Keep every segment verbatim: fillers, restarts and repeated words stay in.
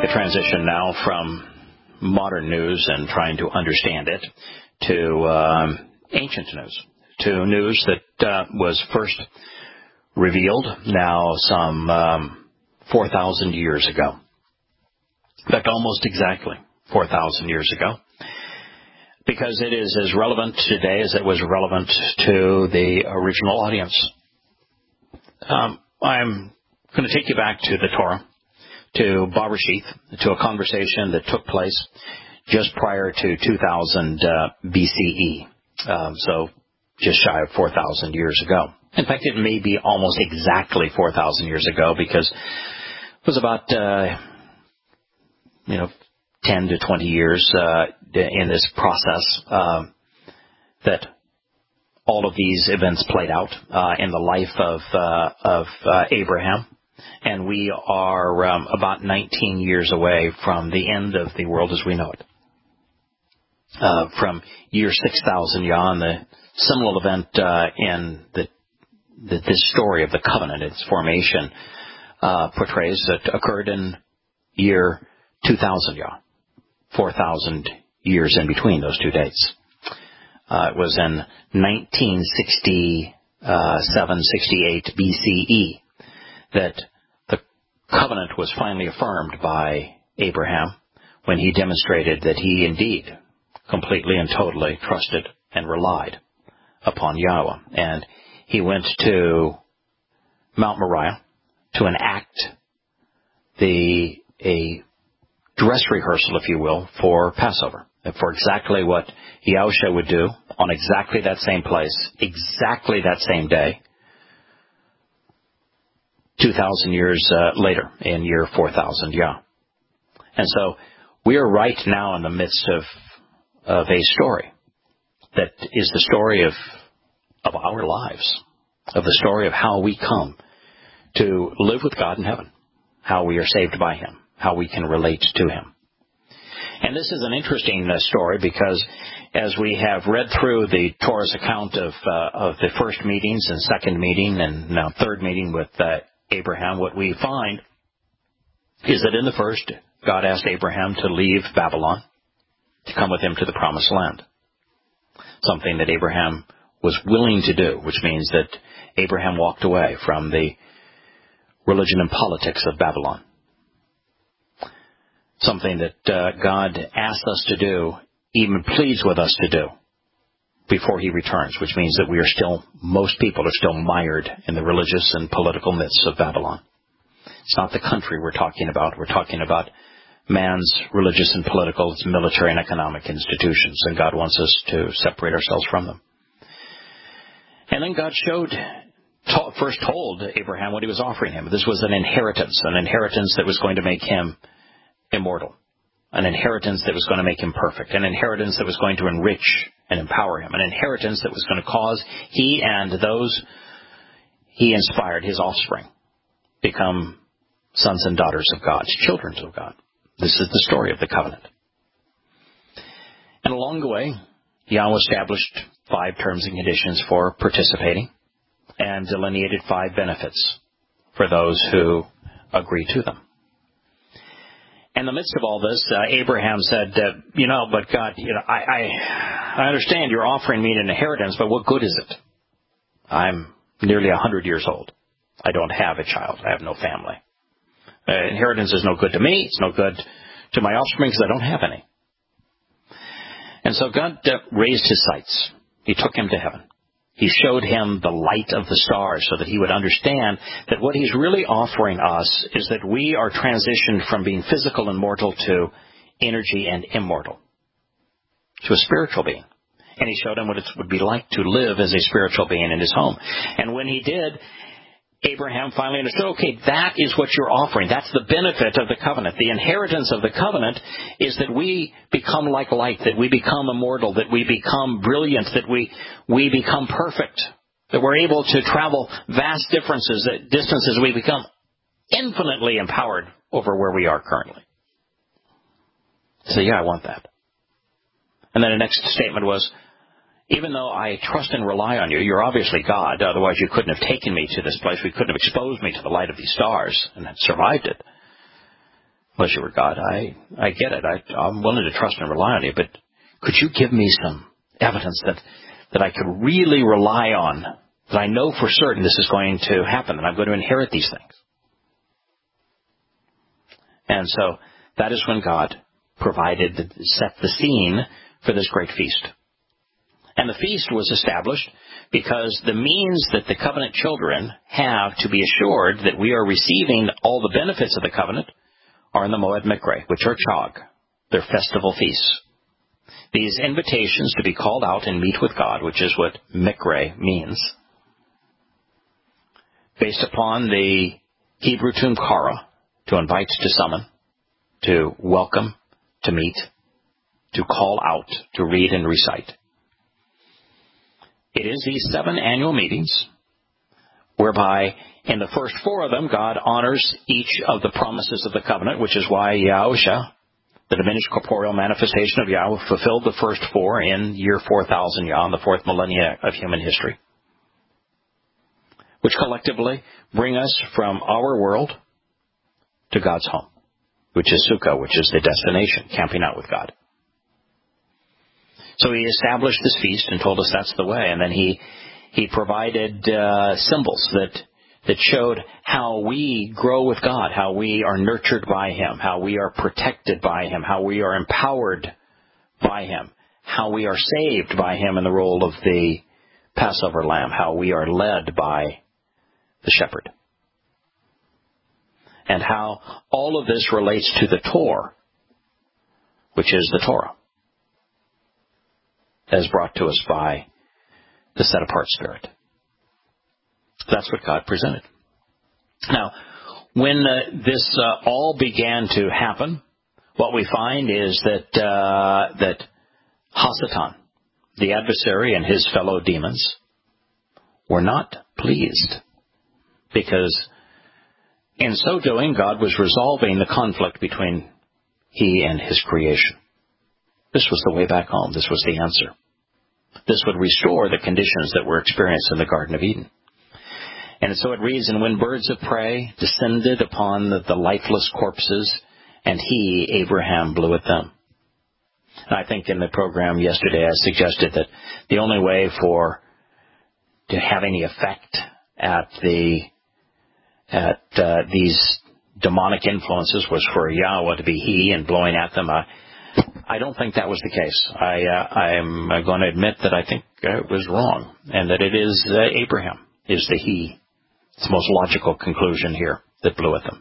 a transition now from modern news and trying to understand it to um, ancient news, to news that uh, was first revealed now some um, four thousand years ago. In fact, almost exactly four thousand years ago, because it is as relevant today as it was relevant to the original audience. Um, I'm going to take you back to the Torah, to Bereshith, to a conversation that took place just prior to two thousand uh, B C E, um, so just shy of four thousand years ago. In fact, it may be almost exactly four thousand years ago, because it was about, uh, you know, ten to twenty years uh, in this process uh, that all of these events played out uh, in the life of uh, of uh, Abraham. And we are um, about nineteen years away from the end of the world as we know it. Uh, from year six thousand Yah, and the seminal event uh, in the, the this story of the covenant, its formation, uh, portrays that occurred in year two thousand Yah, four thousand years in between those two dates. Uh, it was in nineteen sixty-seven sixty-eight B C E that the covenant was finally affirmed by Abraham, when he demonstrated that he indeed completely and totally trusted and relied upon Yahweh. And he went to Mount Moriah to enact the a dress rehearsal, if you will, for Passover, for exactly what Yahushua would do on exactly that same place, exactly that same day, two thousand years uh, later, in year four thousand Yah. And so we are right now in the midst of of a story that is the story of of our lives, of the story of how we come to live with God in heaven, how we are saved by Him, how we can relate to Him. And this is an interesting uh, story, because as we have read through the Torah's account of uh, of the first meetings and second meeting and now third meeting with uh, Abraham, what we find is that in the first, God asked Abraham to leave Babylon, to come with him to the promised land. Something that Abraham was willing to do, which means that Abraham walked away from the religion and politics of Babylon. Something that uh, God asked us to do, even pleads with us to do, before He returns, which means that we are still, most people are still mired in the religious and political myths of Babylon. It's not the country we're talking about. We're talking about man's religious and political, military and economic institutions, and God wants us to separate ourselves from them. And then God showed, to, first told Abraham what He was offering him. This was an inheritance, an inheritance that was going to make him immortal, an inheritance that was going to make him perfect, an inheritance that was going to enrich and empower him, an inheritance that was going to cause he and those he inspired, his offspring, become sons and daughters of God, children of God. This is the story of the covenant. And along the way, Yahweh established five terms and conditions for participating and delineated five benefits for those who agree to them. In the midst of all this, uh, Abraham said, uh, you know, but God, you know, I, I, I understand you're offering me an inheritance, but what good is it? I'm nearly a hundred years old. I don't have a child. I have no family. Uh, inheritance is no good to me. It's no good to my offspring because I don't have any. And so God uh, raised his sights. He took him to heaven. He showed him the light of the stars so that he would understand that what he's really offering us is that we are transitioned from being physical and mortal to energy and immortal, to a spiritual being. And he showed him what it would be like to live as a spiritual being in his home. And when he did, Abraham finally understood, okay, that is what you're offering. That's the benefit of the covenant. The inheritance of the covenant is that we become like light, that we become immortal, that we become brilliant, that we we become perfect, that we're able to travel vast differences, distances. We become infinitely empowered over where we are currently. So, yeah, I want that. And then the next statement was, even though I trust and rely on you, you're obviously God, otherwise you couldn't have taken me to this place. We couldn't have exposed me to the light of these stars and survived it. Unless you were God. I, I get it. I, I'm willing to trust and rely on you, but could you give me some evidence that, that I could really rely on, that I know for certain this is going to happen, that I'm going to inherit these things? And so that is when God provided, set the scene for this great feast. And the feast was established because the means that the covenant children have to be assured that we are receiving all the benefits of the covenant are in the Moed Mikre, which are Chag, their festival feasts. These invitations to be called out and meet with God, which is what Mikre means, based upon the Hebrew tomb Kara, to invite, to summon, to welcome, to meet, to call out, to read and recite. It is these seven annual meetings whereby in the first four of them God honors each of the promises of the covenant, which is why Yahusha, the diminished corporeal manifestation of Yahweh, fulfilled the first four in year four thousand Yah, in the fourth millennia of human history, which collectively bring us from our world to God's home, which is Sukkah, which is the destination, camping out with God. So he established this feast and told us that's the way. And then he he provided uh, symbols that that showed how we grow with God, how we are nurtured by him, how we are protected by him, how we are empowered by him, how we are saved by him in the role of the Passover lamb, how we are led by the shepherd. And how all of this relates to the Torah, which is the Torah, as brought to us by the set-apart Spirit. That's what God presented. Now, when uh, this uh, all began to happen, what we find is that uh, that Hasatan, the adversary, and his fellow demons were not pleased, because in so doing, God was resolving the conflict between he and his creation. This was the way back home. This was the answer. This would restore the conditions that were experienced in the Garden of Eden. And so it reads, and when birds of prey descended upon the, the lifeless corpses, and he, Abraham, blew at them. And I think in the program yesterday I suggested that the only way for to have any effect at the at uh, these demonic influences was for Yahweh to be he and blowing at them. I, I don't think that was the case. I, uh, I'm going to admit that I think it was wrong, and that it is uh, Abraham is the he. It's the most logical conclusion here, that blew at them.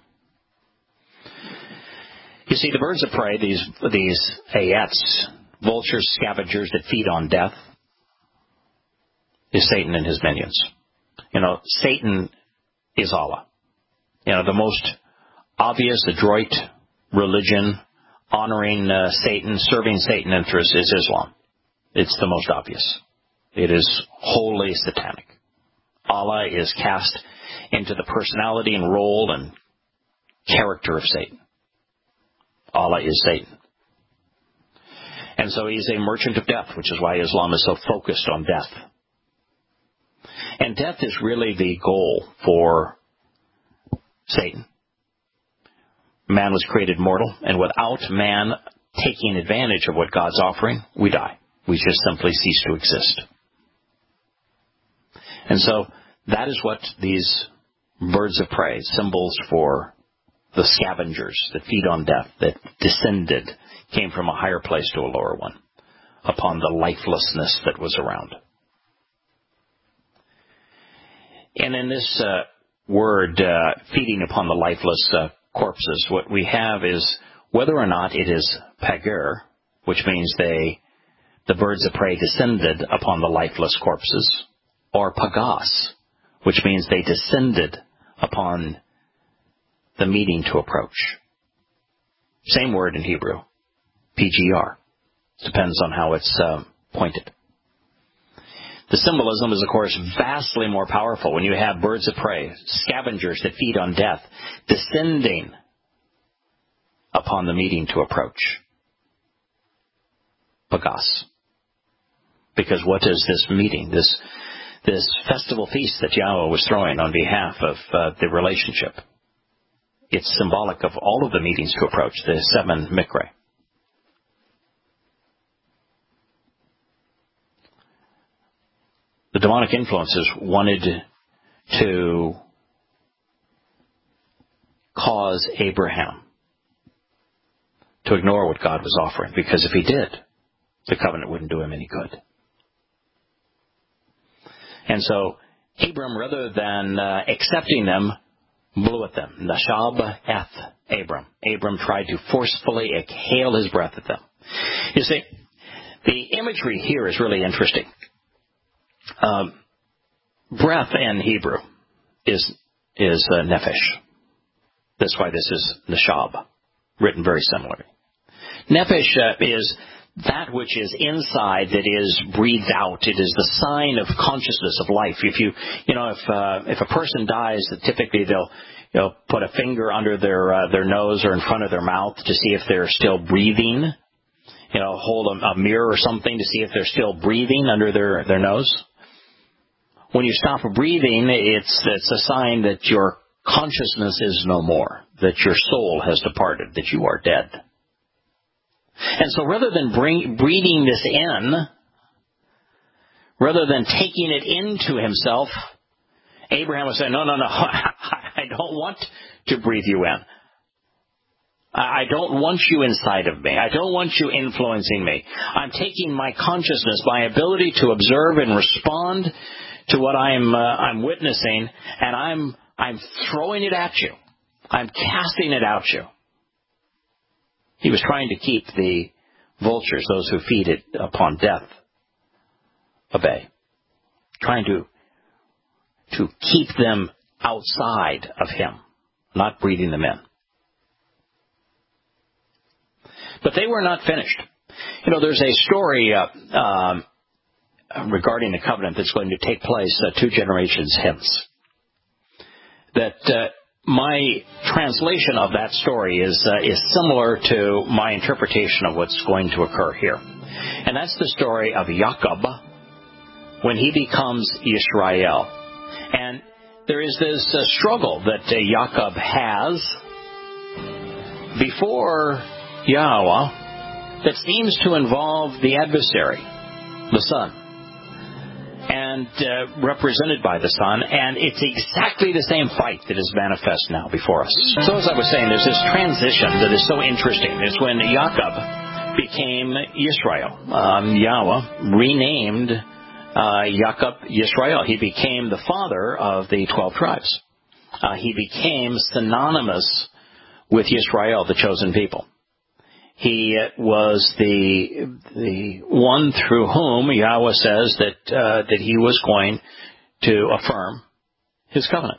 You see, the birds of prey, these these ayets, vultures, scavengers that feed on death, is Satan and his minions. You know, Satan is Allah. You know, the most obvious, adroit religion honoring uh, Satan, serving Satan interests is Islam. It's the most obvious. It is wholly satanic. Allah is cast into the personality and role and character of Satan. Allah is Satan. And so he's a merchant of death, which is why Islam is so focused on death. And death is really the goal for Satan. Man was created mortal, and without man taking advantage of what God's offering, we die. We just simply cease to exist. And so that is what these birds of prey, symbols for the scavengers that feed on death, that descended, came from a higher place to a lower one, upon the lifelessness that was around. And in this uh, word, uh, feeding upon the lifeless uh, corpses, what we have is whether or not it is pager, which means they, the birds of prey descended upon the lifeless corpses, or pagas, which means they descended upon the meeting to approach. Same word in Hebrew, P G R. Depends on how it's uh, pointed. The symbolism is, of course, vastly more powerful when you have birds of prey, scavengers that feed on death, descending upon the meeting to approach. Pagas. Because what is this meeting, this this festival feast that Yahweh was throwing on behalf of uh, the relationship? it's symbolic of all of the meetings to approach, the seven Mikre. The demonic influences wanted to cause Abraham to ignore what God was offering, because if he did, the covenant wouldn't do him any good. And so Abram, rather than uh, accepting them, blew at them. Nashab eth Abram. Abram tried to forcefully exhale his breath at them. You see, the imagery here is really interesting. Um, breath in Hebrew is is uh, nephesh. That's why this is nashab, written very similarly. Nephesh uh, is that which is inside that is breathed out. It is the sign of consciousness of life. If you, you know, if uh, if a person dies, typically they'll, you know, put a finger under their uh, their nose or in front of their mouth to see if they're still breathing. You know, hold a, a mirror or something to see if they're still breathing under their their nose. When you stop breathing, it's it's a sign that your consciousness is no more, that your soul has departed, that you are dead. And so rather than bring, breathing this in, rather than taking it into himself, Abraham was saying, no, no, no, I don't want to breathe you in. I don't want you inside of me. I don't want you influencing me. I'm taking my consciousness, my ability to observe and respond to what I'm uh, I'm witnessing, and I'm I'm throwing it at you. I'm casting it at you. He was trying to keep the vultures, those who feed it upon death, at bay. Trying to to keep them outside of him, not breathing them in. But they were not finished. You know, there's a story uh, um, regarding the covenant that's going to take place uh, two generations hence. That uh, my translation of that story is uh, is similar to my interpretation of what's going to occur here. And that's the story of Jacob when he becomes Yisrael. And there is this uh, struggle that uh, Jacob has before Yahweh that seems to involve the adversary, the son, and uh, represented by the son, and it's exactly the same fight that is manifest now before us. So as I was saying, there's this transition that is so interesting. It's when Jacob became Yisrael. Um, Yahweh renamed uh, Jacob Yisrael. He became the father of the twelve tribes. Uh, he became synonymous with Yisrael, the chosen people. He was the the one through whom Yahweh says that uh, that he was going to affirm his covenant.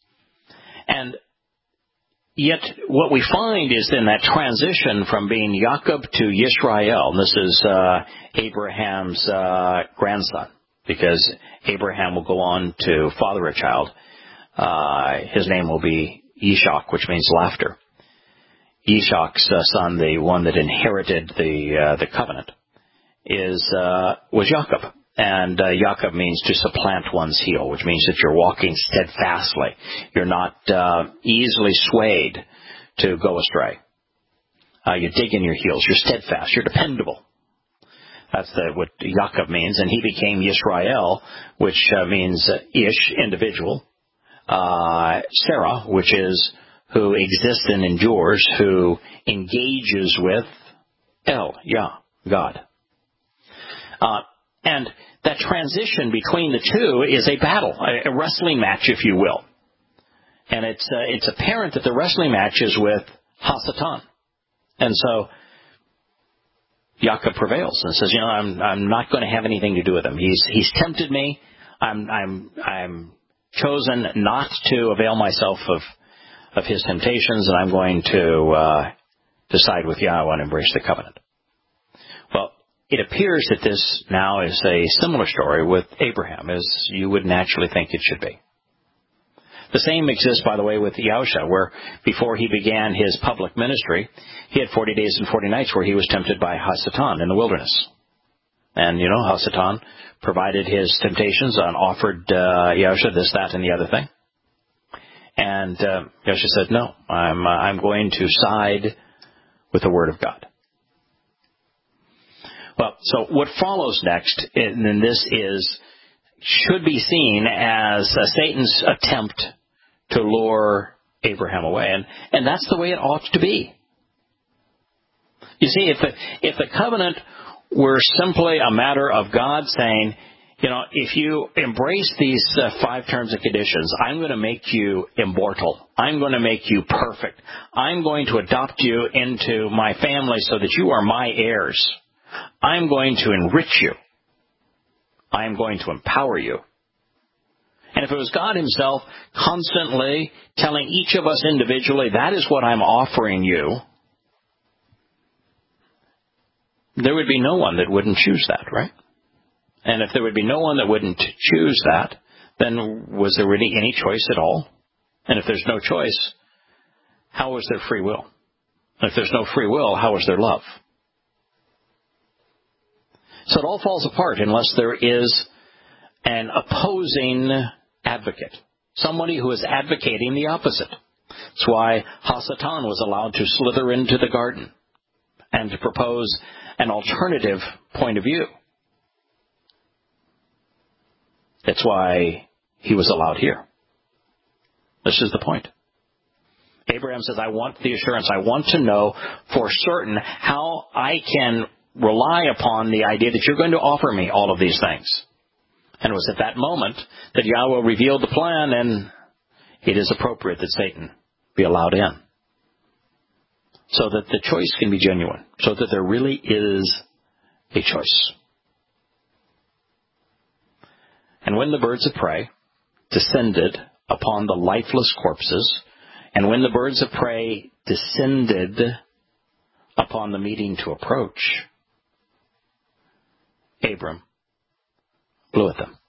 And yet what we find is in that transition from being Jacob to Yisrael, and this is uh, Abraham's uh, grandson, because Abraham will go on to father a child. Uh, his name will be Yishak, which means laughter. Yishak's uh, son, the one that inherited the uh, the covenant, is uh, was Jacob, and uh, Jacob means to supplant one's heel, which means that you're walking steadfastly. You're not uh, easily swayed to go astray. Uh, you dig in your heels. You're steadfast. You're dependable. That's the, what Jacob means, and he became Yisrael, which uh, means uh, Ish, individual, uh, Sarah, which is who exists and endures, who engages with El, Yah, God. Uh, and that transition between the two is a battle, a, a wrestling match, if you will. And it's uh, it's apparent that the wrestling match is with Hasatan. And so Jacob prevails and says, you know, I'm I'm not going to have anything to do with him. He's he's tempted me. I'm I'm I'm chosen not to avail myself of of his temptations, and I'm going to uh, decide with Yahweh and embrace the covenant. Well, it appears that this now is a similar story with Abraham, as you would naturally think it should be. The same exists, by the way, with Yahusha, where before he began his public ministry, he had forty days and forty nights where he was tempted by Hasatan in the wilderness. And, you know, Hasatan provided his temptations and offered uh, Yahusha this, that, and the other thing. And uh, Joshua said, no, I'm, uh, I'm going to side with the Word of God. Well, so what follows next, and then this is, should be seen as uh, Satan's attempt to lure Abraham away. And, and that's the way it ought to be. You see, if the, if the covenant were simply a matter of God saying, you know, if you embrace these uh, five terms and conditions, I'm going to make you immortal. I'm going to make you perfect. I'm going to adopt you into my family so that you are my heirs. I'm going to enrich you. I'm going to empower you. And if it was God himself constantly telling each of us individually, that is what I'm offering you, there would be no one that wouldn't choose that, right? And if there would be no one that wouldn't choose that, then was there really any choice at all? And if there's no choice, how is there free will? And if there's no free will, how is there love? So it all falls apart unless there is an opposing advocate, somebody who is advocating the opposite. That's why Hasatan was allowed to slither into the garden and to propose an alternative point of view. That's why he was allowed here. This is the point. Abraham says, I want the assurance. I want to know for certain how I can rely upon the idea that you're going to offer me all of these things. And it was at that moment that Yahweh revealed the plan, and it is appropriate that Satan be allowed in, so that the choice can be genuine, so that there really is a choice. And when the birds of prey descended upon the lifeless corpses, and when the birds of prey descended upon the meeting to approach, Abram blew at them.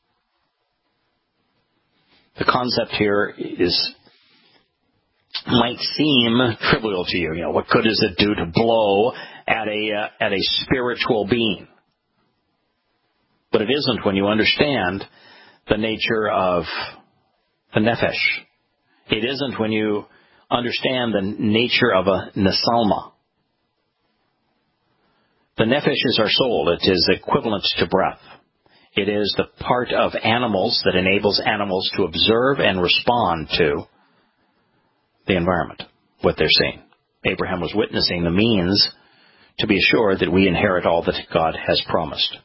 The concept here is, might seem trivial to you. You know, what good does it do to blow at a uh, at a spiritual being? But it isn't when you understand the nature of the nephesh. It isn't when you understand the nature of a nesalma. The nephesh is our soul. It is equivalent to breath. It is the part of animals that enables animals to observe and respond to the environment, what they're seeing. Abraham was witnessing the means to be assured that we inherit all that God has promised.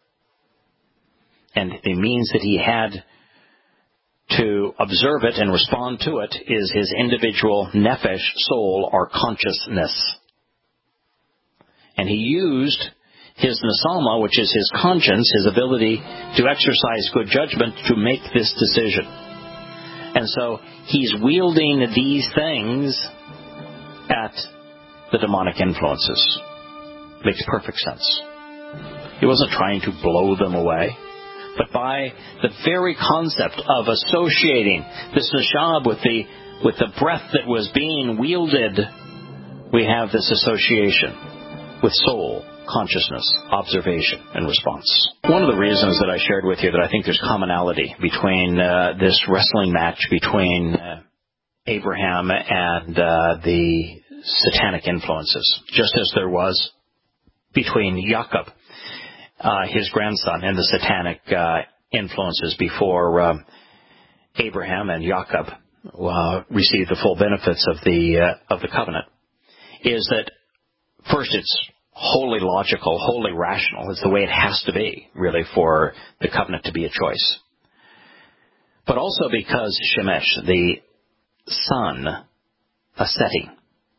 And the means that he had to observe it and respond to it is his individual nephesh, soul, or consciousness. And he used his nesalma, which is his conscience, his ability to exercise good judgment, to make this decision. And so he's wielding these things at the demonic influences. Makes perfect sense. He wasn't trying to blow them away, but by the very concept of associating this neshab with the with the breath that was being wielded, we have this association with soul, consciousness, observation, and response. One of the reasons that I shared with you that I think there's commonality between uh, this wrestling match between uh, Abraham and uh, the satanic influences, just as there was between Jacob, uh, his grandson, and the satanic uh, influences before uh, Abraham and Jacob uh, received the full benefits of the uh, of the covenant, is that first it's wholly logical, wholly rational. It's the way it has to be, really, for the covenant to be a choice. But also because Shemesh, the son, a setting,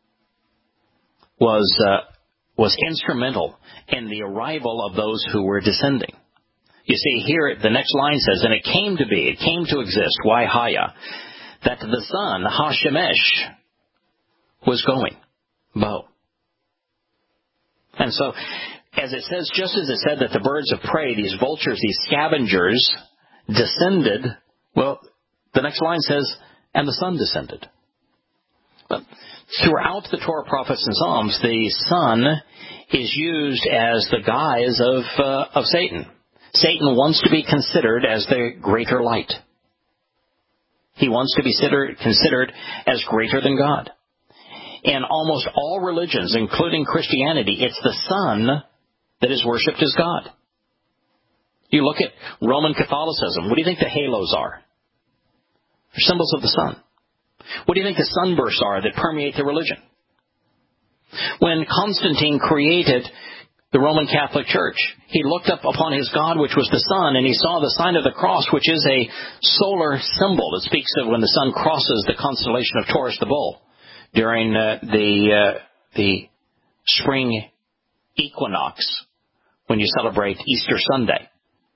was uh, was instrumental in the arrival of those who were descending. You see, here the next line says, and it came to be, it came to exist, why Haya, that the son, Ha-Shemesh, was going, Bo. And so, as it says, just as it said that the birds of prey, these vultures, these scavengers, descended, well, the next line says, and the son descended. But throughout the Torah, prophets, and Psalms, the son is used as the guise of uh, of Satan. Satan wants to be considered as the greater light. He wants to be considered, considered as greater than God. In almost all religions, including Christianity, it's the Son that is worshipped as God. You look at Roman Catholicism. What do you think the halos are? They're symbols of the sun. What do you think the sunbursts are that permeate the religion? When Constantine created the Roman Catholic Church, he looked up upon his God, which was the sun, and he saw the sign of the cross, which is a solar symbol. It speaks of when the sun crosses the constellation of Taurus the Bull during uh, the uh, the spring equinox, when you celebrate Easter Sunday.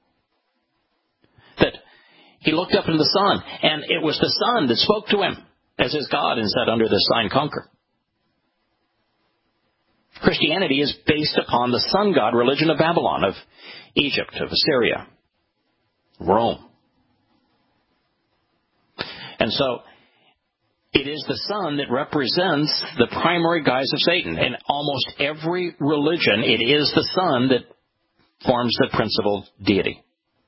That he looked up into the sun, and it was the sun that spoke to him as his God and said, "Under this sign conquer." Christianity is based upon the sun god religion of Babylon, of Egypt, of Assyria, Rome. And so it is the sun that represents the primary guise of Satan. In almost every religion, it is the sun that forms the principal deity.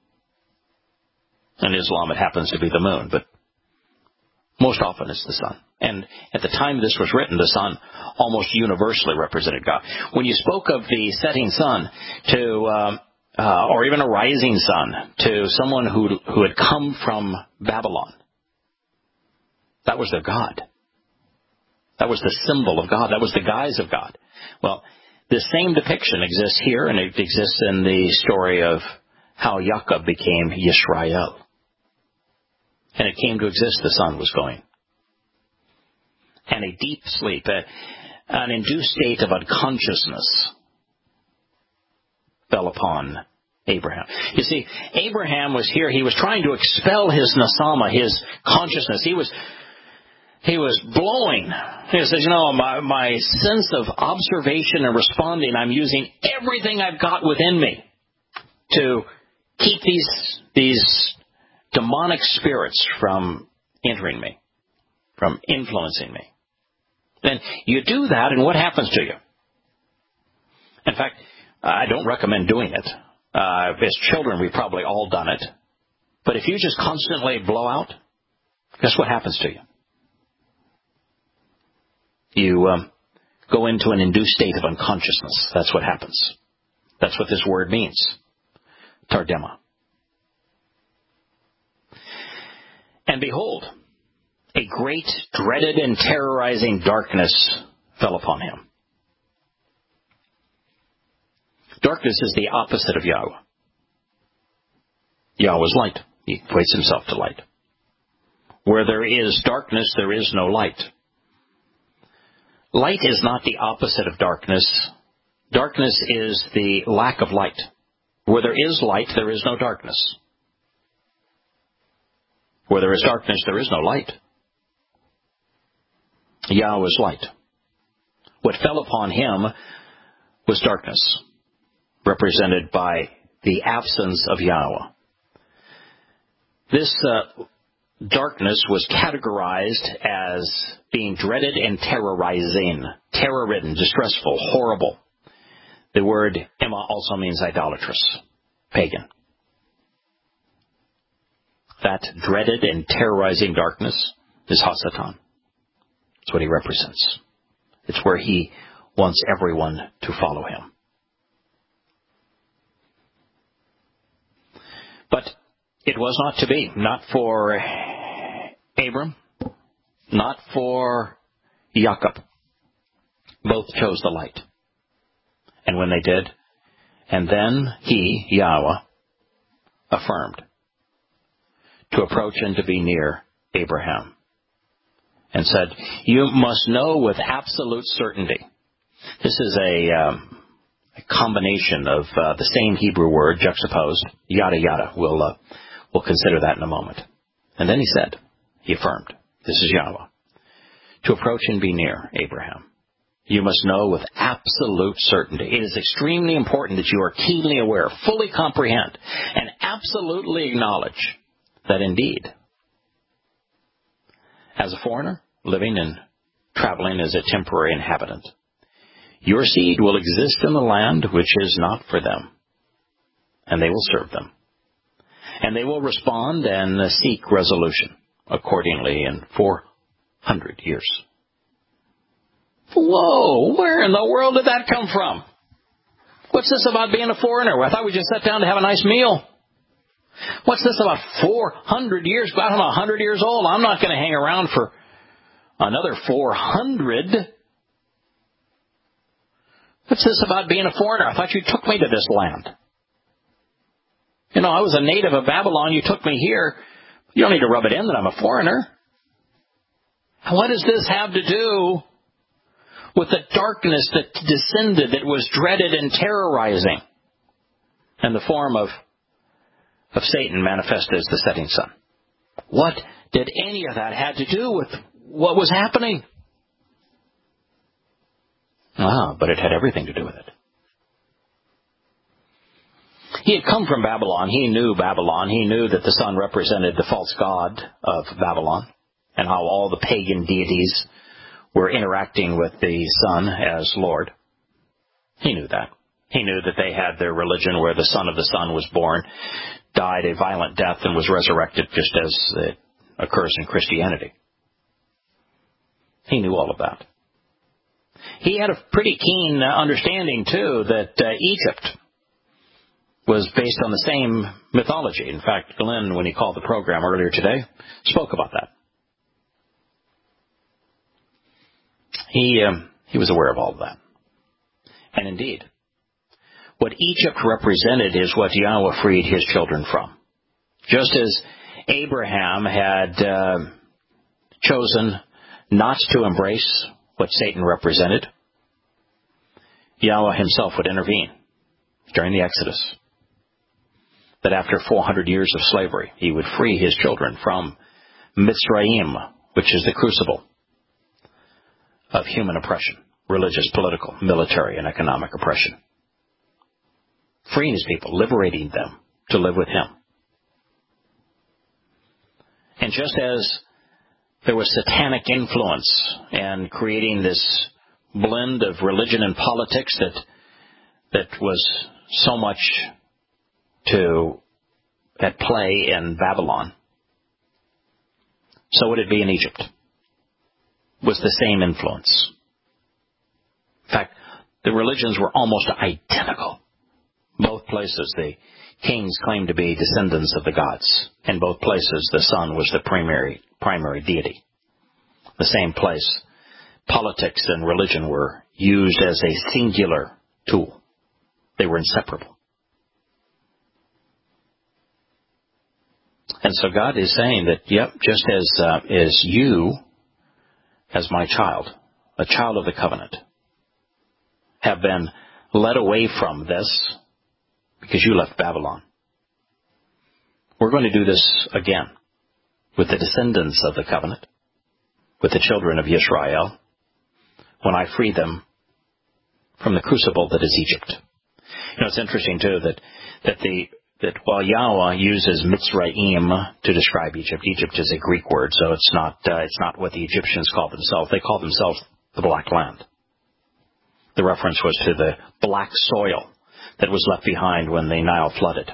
In Islam, it happens to be the moon, but most often it's the sun. And at the time this was written, the sun almost universally represented God. When you spoke of the setting sun to, um, uh, or even a rising sun, to someone who who had come from Babylon, that was their God. That was the symbol of God. That was the guise of God. Well, the same depiction exists here, and it exists in the story of how Jacob became Yisrael. And it came to exist, the sun was going. And a deep sleep, a, an induced state of unconsciousness fell upon Abraham. You see, Abraham was here. He was trying to expel his nasama, his consciousness. He was he was blowing. He says, you know, my, my sense of observation and responding, I'm using everything I've got within me to keep these these demonic spirits from entering me, from influencing me. Then you do that, and what happens to you? In fact, I don't recommend doing it. Uh, as children, we've probably all done it. But if you just constantly blow out, guess what happens to you? You um, go into an induced state of unconsciousness. That's what happens. That's what this word means. Tardema. And behold, a great, dreaded, and terrorizing darkness fell upon him. Darkness is the opposite of Yahweh. Yahweh is light. He equates himself to light. Where there is darkness, there is no light. Light is not the opposite of darkness. Darkness is the lack of light. Where there is light, there is no darkness. Where there is darkness, there is no light. Yahweh is light. What fell upon him was darkness, represented by the absence of Yahweh. This uh, darkness was categorized as being dreaded and terrorizing, terror-ridden, distressful, horrible. The word Emma also means idolatrous, pagan. That dreaded and terrorizing darkness is Hasatan. That's what he represents. It's where he wants everyone to follow him. But it was not to be. Not for Abram. Not for Jacob. Both chose the light. And when they did, and then he, Yahweh, affirmed to approach and to be near Abraham, and said, you must know with absolute certainty. This is a, um, a combination of uh, the same Hebrew word juxtaposed, yada yada. We'll, uh, we'll consider that in a moment. And then he said, he affirmed, this is Yahweh, to approach and be near Abraham. You must know with absolute certainty. It is extremely important that you are keenly aware, fully comprehend, and absolutely acknowledge that indeed, as a foreigner, living and traveling as a temporary inhabitant, your seed will exist in the land which is not for them, and they will serve them. And they will respond and seek resolution. accordingly in four hundred years. Whoa, where in the world did that come from? What's this about being a foreigner? I thought we just sat down to have a nice meal. What's this about four hundred years? I'm one hundred years old. I'm not going to hang around for another four hundred. What's this about being a foreigner? I thought you took me to this land. You know, I was a native of Babylon. You took me here. You don't need to rub it in that I'm a foreigner. And what does this have to do with the darkness that descended, that was dreaded and terrorizing in the form of, of Satan manifested as the setting sun? What did any of that have to do with what was happening? Ah, but it had everything to do with it. He had come from Babylon. He knew Babylon. He knew that the sun represented the false god of Babylon and how all the pagan deities were interacting with the sun as Lord. He knew that. He knew that they had their religion where the son of the sun was born, died a violent death, and was resurrected just as it occurs in Christianity. He knew all of that. He had a pretty keen understanding, too, that uh, Egypt was based on the same mythology. In fact, Glenn, when he called the program earlier today, spoke about that. He um, he was aware of all of that. And indeed, what Egypt represented is what Yahweh freed his children from. Just as Abraham had uh, chosen not to embrace what Satan represented, Yahweh himself would intervene during the Exodus. That after four hundred years of slavery, he would free his children from Mitzrayim, which is the crucible of human oppression, religious, political, military, and economic oppression. Freeing his people, liberating them to live with him. And just as there was satanic influence and creating this blend of religion and politics that that was so much to at play in Babylon, so would it be in Egypt. Was the same influence. In fact, the religions were almost identical. Both places, the kings claimed to be descendants of the gods. In both places, the sun was the primary primary deity. The same place, politics and religion were used as a singular tool. They were inseparable. And so God is saying that, yep, just as uh, as you, as my child, a child of the covenant, have been led away from this because you left Babylon. We're going to do this again with the descendants of the covenant, with the children of Israel, when I free them from the crucible that is Egypt. You know, it's interesting, too, that that the that while Yahweh uses Mitzrayim to describe Egypt, Egypt is a Greek word, so it's not uh, it's not what the Egyptians called themselves. They called themselves the Black Land. The reference was to the black soil that was left behind when the Nile flooded.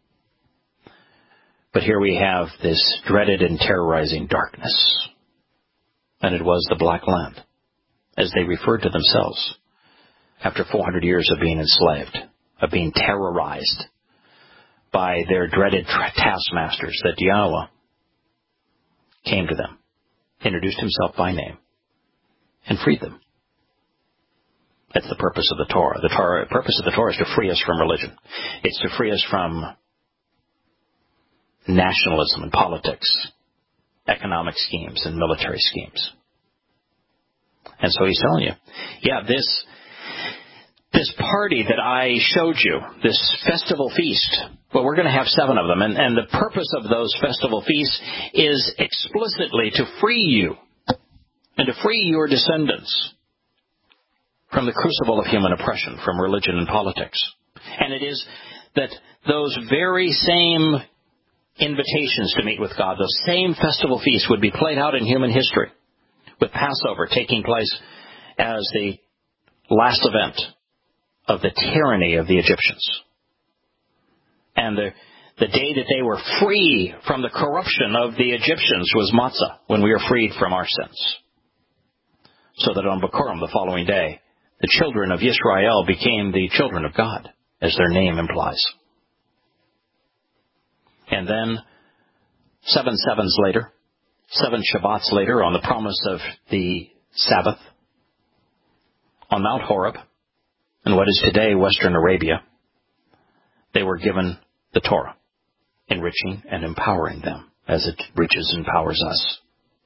But here we have this dreaded and terrorizing darkness. And it was the Black Land, as they referred to themselves after four hundred years of being enslaved, of being terrorized by their dreaded taskmasters, that Yahweh came to them, introduced himself by name, and freed them. That's the purpose of the Torah. The Torah, purpose of the Torah is to free us from religion. It's to free us from nationalism and politics, economic schemes and military schemes. And so he's telling you, yeah, this this party that I showed you, this festival feast, well, we're going to have seven of them. And, and the purpose of those festival feasts is explicitly to free you and to free your descendants from the crucible of human oppression, from religion and politics. And it is that those very same invitations to meet with God, those same festival feasts would be played out in human history, with Passover taking place as the last event of the tyranny of the Egyptians. And the, The day that they were free from the corruption of the Egyptians was Matzah, when we were freed from our sins. So that on Bikurim, the following day, the children of Israel became the children of God, as their name implies. And then, seven sevens later, seven Shabbats later, on the promise of the Sabbath, on Mount Horeb, in what is today Western Arabia, they were given the Torah, enriching and empowering them as it reaches and empowers us.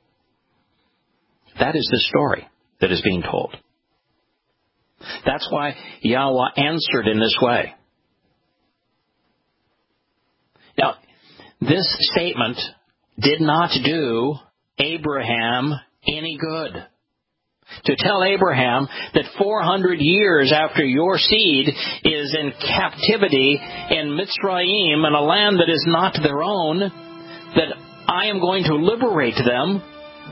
That is the story that is being told. That's why Yahweh answered in this way. Now, this statement did not do Abraham any good. To tell Abraham that four hundred years after your seed is in captivity in Mitzrayim, in a land that is not their own, that I am going to liberate them,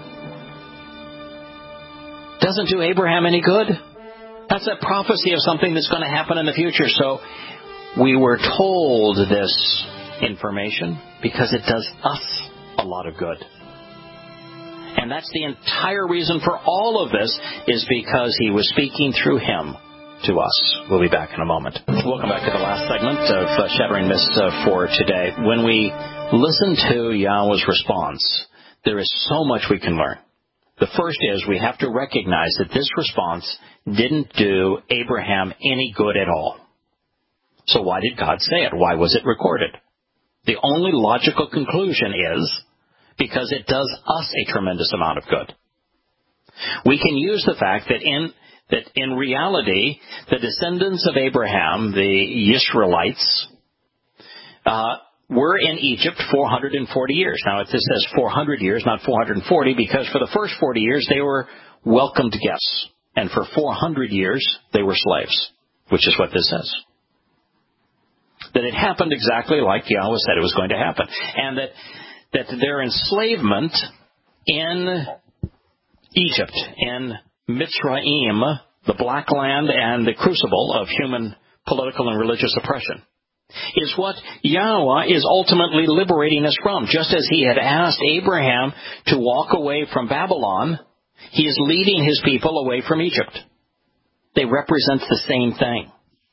doesn't do Abraham any good. That's a prophecy of something that's going to happen in the future. So we were told this information because it does us a lot of good. And that's the entire reason for all of this, is because he was speaking through him to us. We'll be back in a moment. Welcome back to the last segment of uh, Shattering Myths uh, for today. When we listen to Yahweh's response, there is so much we can learn. The first is we have to recognize that this response didn't do Abraham any good at all. So why did God say it? Why was it recorded? The only logical conclusion is because it does us a tremendous amount of good. We can use the fact that in that in reality, the descendants of Abraham, the Israelites, uh, were in Egypt four hundred forty years. Now, it says four hundred years, not four hundred forty, because for the first forty years, they were welcomed guests. And for four hundred years, they were slaves, which is what this says. That it happened exactly like Yahweh said it was going to happen. And that, that their enslavement in Egypt, in Mitzrayim, the black land and the crucible of human political and religious oppression, is what Yahweh is ultimately liberating us from. Just as he had asked Abraham to walk away from Babylon, he is leading his people away from Egypt. They represent the same thing.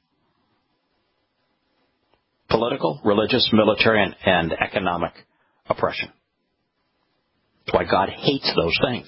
Political, religious, military, and, and economic oppression. That's why God hates those things.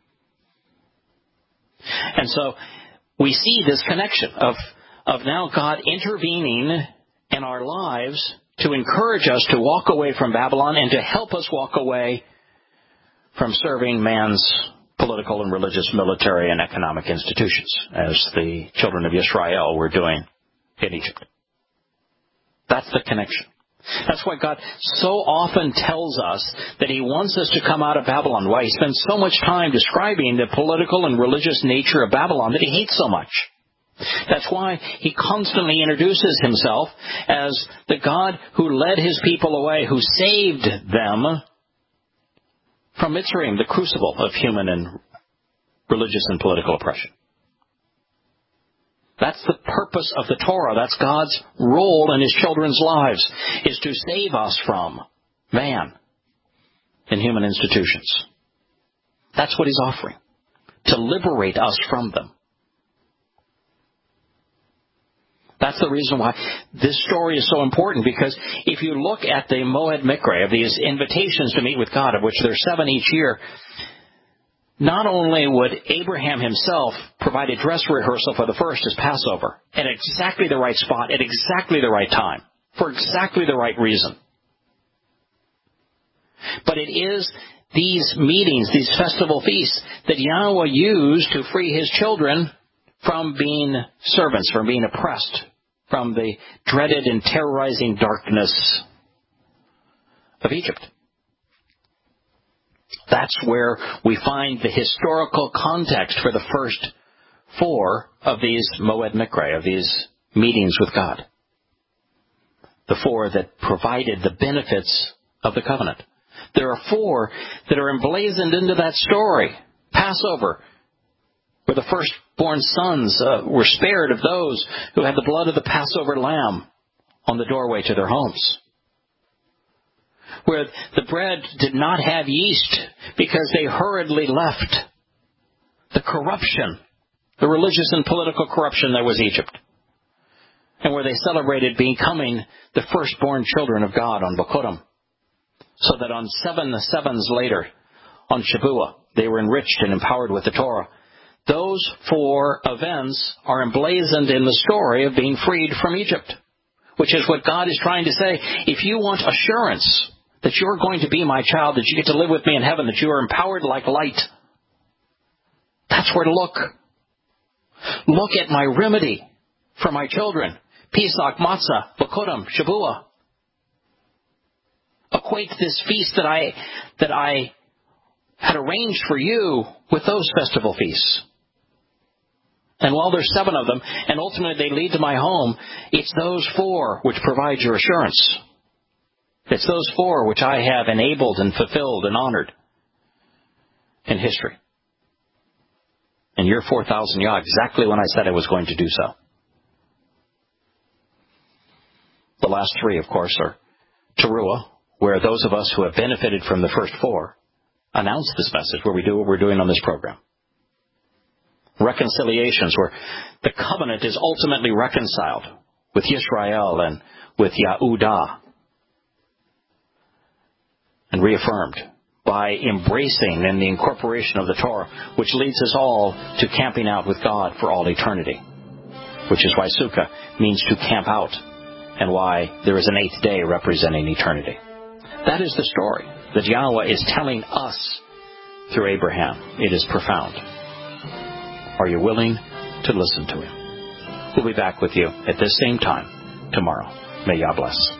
And so we see this connection of, of now God intervening in our lives to encourage us to walk away from Babylon and to help us walk away from serving man's political and religious, military, and economic institutions, as the children of Israel were doing in Egypt. That's the connection. That's why God so often tells us that he wants us to come out of Babylon. Why he spends so much time describing the political and religious nature of Babylon that he hates so much. That's why he constantly introduces himself as the God who led his people away, who saved them from Mitzrayim, the crucible of human and religious and political oppression. That's the purpose of the Torah. That's God's role in his children's lives, is to save us from man and human institutions. That's what he's offering, to liberate us from them. That's the reason why this story is so important, because if you look at the Moed Mikra, of these invitations to meet with God, of which there are seven each year, not only would Abraham himself provide a dress rehearsal for the first as Passover, at exactly the right spot, at exactly the right time, for exactly the right reason, but it is these meetings, these festival feasts, that Yahweh used to free his children from being servants, from being oppressed, from the dreaded and terrorizing darkness of Egypt. That's where we find the historical context for the first four of these Moed Mikra, of these meetings with God. The four that provided the benefits of the covenant. There are four that are emblazoned into that story. Passover, where the firstborn sons uh, were spared of those who had the blood of the Passover lamb on the doorway to their homes. where the bread did not have yeast because they hurriedly left the corruption, the religious and political corruption that was Egypt, and where they celebrated becoming the firstborn children of God on Bikurim, so that on seven sevens later, on Shavuot, they were enriched and empowered with the Torah. Those four events are emblazoned in the story of being freed from Egypt, which is what God is trying to say. If you want assurance that you're going to be my child, that you get to live with me in heaven, that you are empowered like light, that's where to look. Look at my remedy for my children. Pesach, Matzah, Bikurim, Shavuot. Equate this feast that I that I had arranged for you with those festival feasts. And while there's seven of them, and ultimately they lead to my home, it's those four which provide your assurance. It's those four which I have enabled and fulfilled and honored in history. And you're four thousand Yah, exactly when I said I was going to do so. The last three, of course, are Teruah, where those of us who have benefited from the first four announce this message, where we do what we're doing on this program. Reconciliations, where the covenant is ultimately reconciled with Yisrael and with Yahudah, and reaffirmed by embracing and the incorporation of the Torah, which leads us all to camping out with God for all eternity, which is why Sukkah means to camp out, and why there is an eighth day representing eternity. That is the story that Yahweh is telling us through Abraham. It is profound. Are you willing to listen to him? We'll be back with you at this same time tomorrow. May Yah bless.